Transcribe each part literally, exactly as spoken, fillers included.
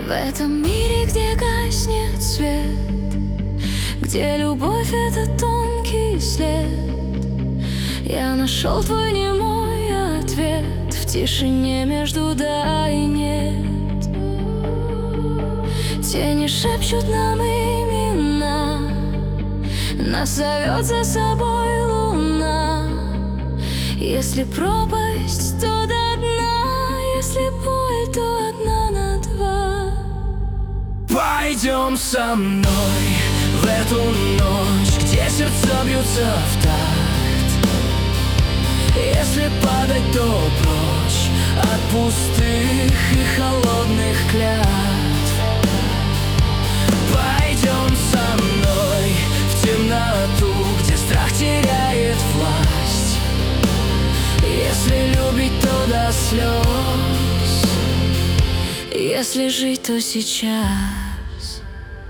В этом мире, где гаснет свет, где любовь — это тонкий след, я нашел твой немой ответ в тишине между да и нет. Тени шепчут нам имена, нас зовет за собой луна. Если пропасть, то до дна, если боль, то одна на два. Пойдем со мной в эту ночь, где сердца бьются в такт. Если падать, то прочь от пустых и холодных клятв. Пойдем со мной в темноту, где страх теряет власть. Если любить, то до слез, если жить, то сейчас.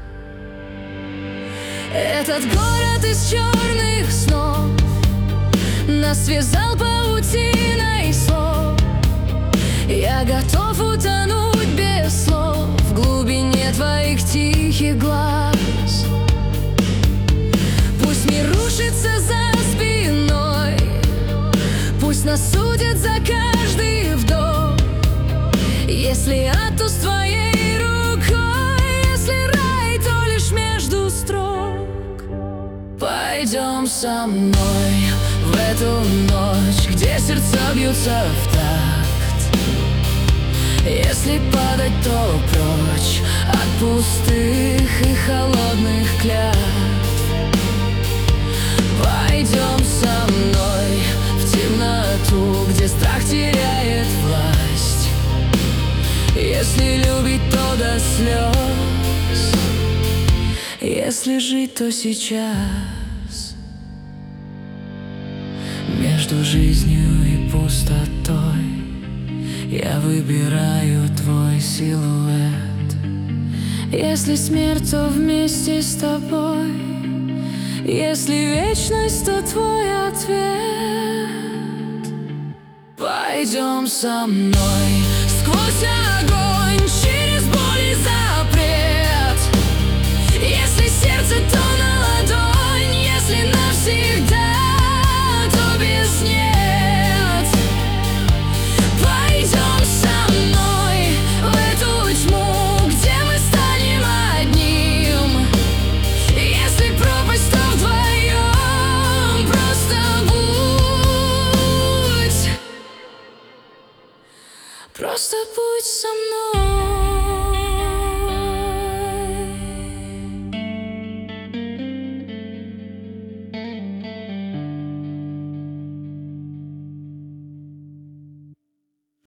Этот город из черных снов нас связал паутиной слов. Я готов утонуть без слов в глубине твоих тихих глаз. Пусть мир рушится за спиной, пусть нас судят за каждый вдох. Если ад, то с твоей рукой, если рай, то лишь между строк. Пойдем со мной в эту ночь, где сердца бьются в такт. Если падать, то прочь от пустых и холодных клятв. Пойдем со мной в темноту, где страх теряет власть. Если любить, то до слез, если жить, то сейчас. Между жизнью и пустотой я выбираю твой силуэт. Если смерть, то вместе с тобой. Если вечность, то твой ответ. Пойдем со мной сквозь огонь, через боль и запрет. Если сердце, то на ладонь, если навсегда, то без нет. Пойдем со мной в эту тьму, где мы станем одним. Если пропасть, то вдвоем, просто будь, просто будь со мной.